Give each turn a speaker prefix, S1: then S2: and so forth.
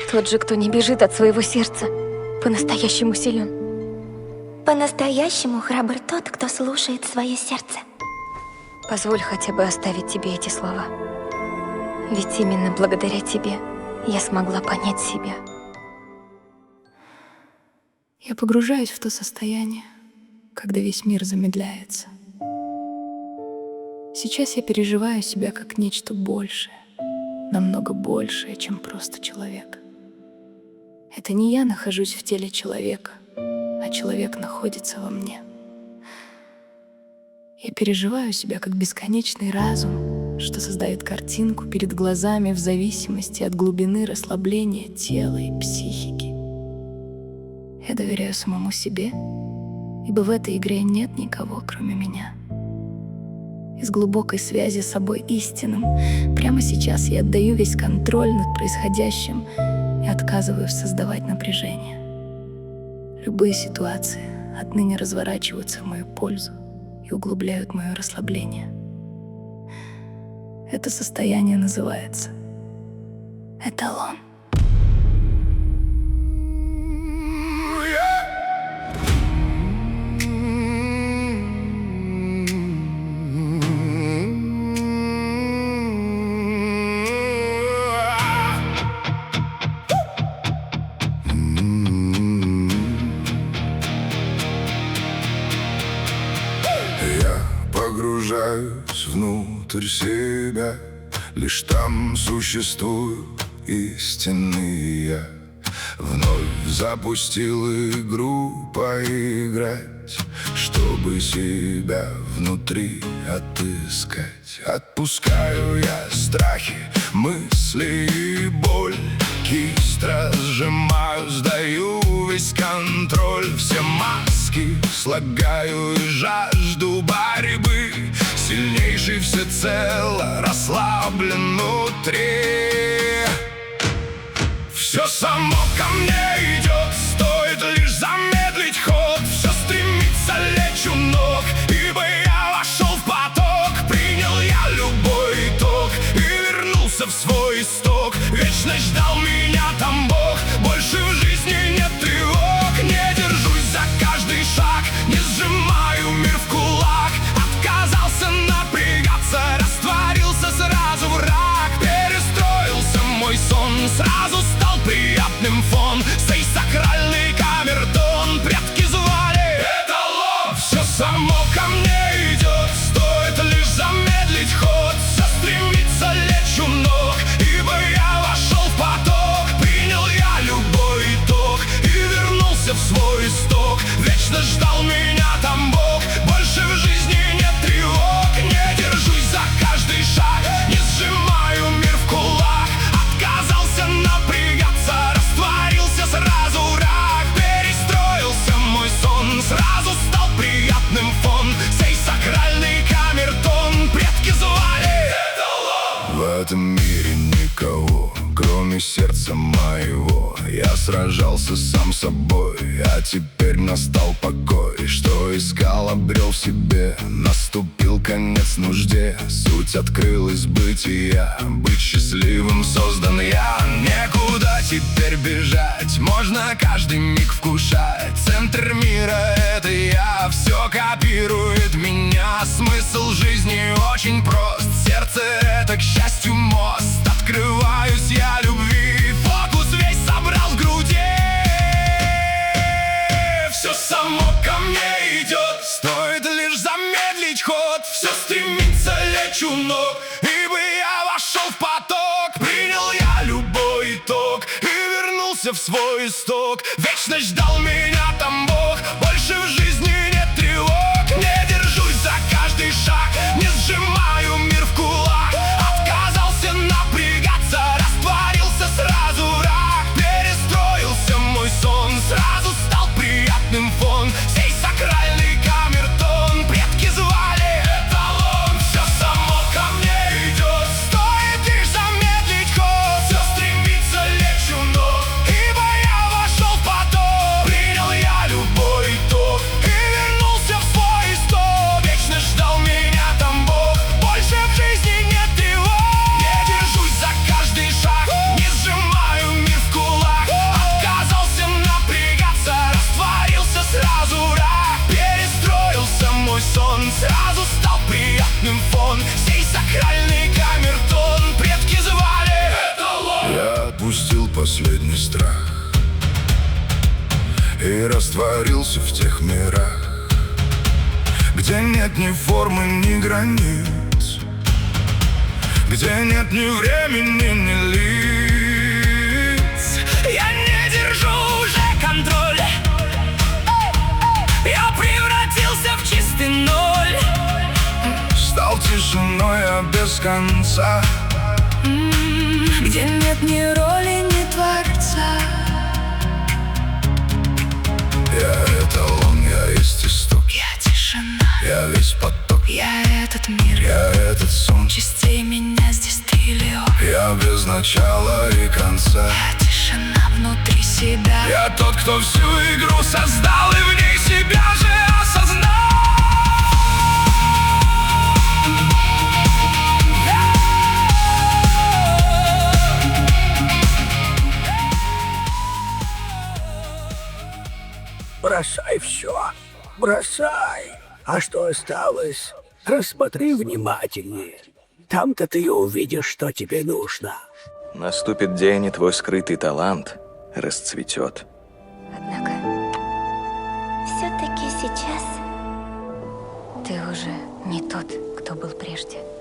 S1: Тот же, кто не бежит от своего сердца, по-настоящему силен.
S2: По-настоящему храбр тот, кто слушает свое сердце.
S1: Позволь хотя бы оставить тебе эти слова. Ведь именно благодаря тебе я смогла понять себя.
S3: Я погружаюсь в то состояние, когда весь мир замедляется. Сейчас я переживаю себя как нечто большее, намного большее, чем просто человек. Это не я нахожусь в теле человека, а человек находится во мне. Я переживаю себя как бесконечный разум, что создает картинку перед глазами в зависимости от глубины расслабления тела и психики. Я доверяю самому себе, ибо в этой игре нет никого, кроме меня. Из глубокой связи с собой истинным прямо сейчас я отдаю весь контроль над происходящим и отказываюсь создавать напряжение. Любые ситуации отныне разворачиваются в мою пользу и углубляют мое расслабление. Это состояние называется эталон.
S4: Погружаюсь внутрь себя, лишь там существую истинный я. Вновь запустил игру поиграть, чтобы себя внутри отыскать. Отпускаю я страхи, мысли и боль, кисть разжимаю, сдаю весь контроль. Все маски слагаю и жажду борьбы, сильнейший всецело расслаблен внутри. Все само ко мне идет, стоит лишь замедлить ход. Все стремится лечь у ног, ибо я вошел в поток. Принял я любой итог и вернулся в свой исток. Вечно ждал меня там Бог, больше в жизни нет тревог. Не держусь за каждый шаг, не сжимаю мир в кулак. Отказался напрягаться, растворился сразу враг. Перестроился мой сон, сразу стал приятным фон. Сей сакральный камертон предки звали эталон. Все само ко мне идет, стоит лишь замедлить ход. Все стремится лечь у ног, ибо я вошел в поток. Принял я любой итог и вернулся в свой исток. Вечно ждал меня там Бог, больше в жизни нет тревог. Не держусь за каждый шаг, не сжимаю мир в кулак. Отказался напрягаться, растворился сразу враг. Перестроился мой сон, сразу стал приятным фон. Сей сакральный камертон предки звали эталон. В этом мире никого, кроме сердца моего. Я сражался сам собой, а теперь настал покой. Что искал, обрел в себе, наступил конец нужде. Суть открылась бытия, быть счастливым создан я. Некуда теперь бежать, можно каждый миг вкушать. Центр мира — это я, все копирует меня. Смысл жизни очень прост, сердце — это, к счастью, мост. Открываюсь я любви, фокус весь собрал в груди. Все само ко мне идет, стоит лишь замедлить ход. Все стремится лечь у ног, ибо я вошел в поток. Принял я любой итог и вернулся в свой исток. Вечно ждал меня там Бог, больше в жизни нет тревог. Не держусь за каждый шаг, не сжимаю мир в кулак. Отказался напрягаться, растворился сразу враг. Перестроился мой сон, сразу стал приятным фон. Сей сакральный камертон предки звали эталон. Все само ко мне идет, стоит лишь замедлить ход. Все стремится лечь у ног, ибо я вошел в поток. Принял я любой итог отпустил последний страх и растворился в тех мирах, где нет ни формы, ни границ, где нет ни времени, ни лиц.
S3: Я не держу уже контроль. Я превратился в чистый ноль.
S4: Стал тишиной, а без конца,
S3: где нет ни роли, ни творца.
S4: я эталон, я есть исток,
S3: Я тишина,
S4: я весь поток,
S3: я этот мир,
S4: я этот сон,
S3: частей меня здесь триллион.
S4: я без начала и конца.
S3: Я тишина внутри себя.
S4: Я тот, кто всю игру создал и в ней себя же осознал.
S5: Бросай все, бросай. А что осталось? Рассмотри внимательнее. Там-то ты и увидишь, что тебе нужно.
S6: Наступит день, и твой скрытый талант расцветет.
S1: Однако
S2: Все-таки сейчас
S1: ты уже не тот, кто был прежде.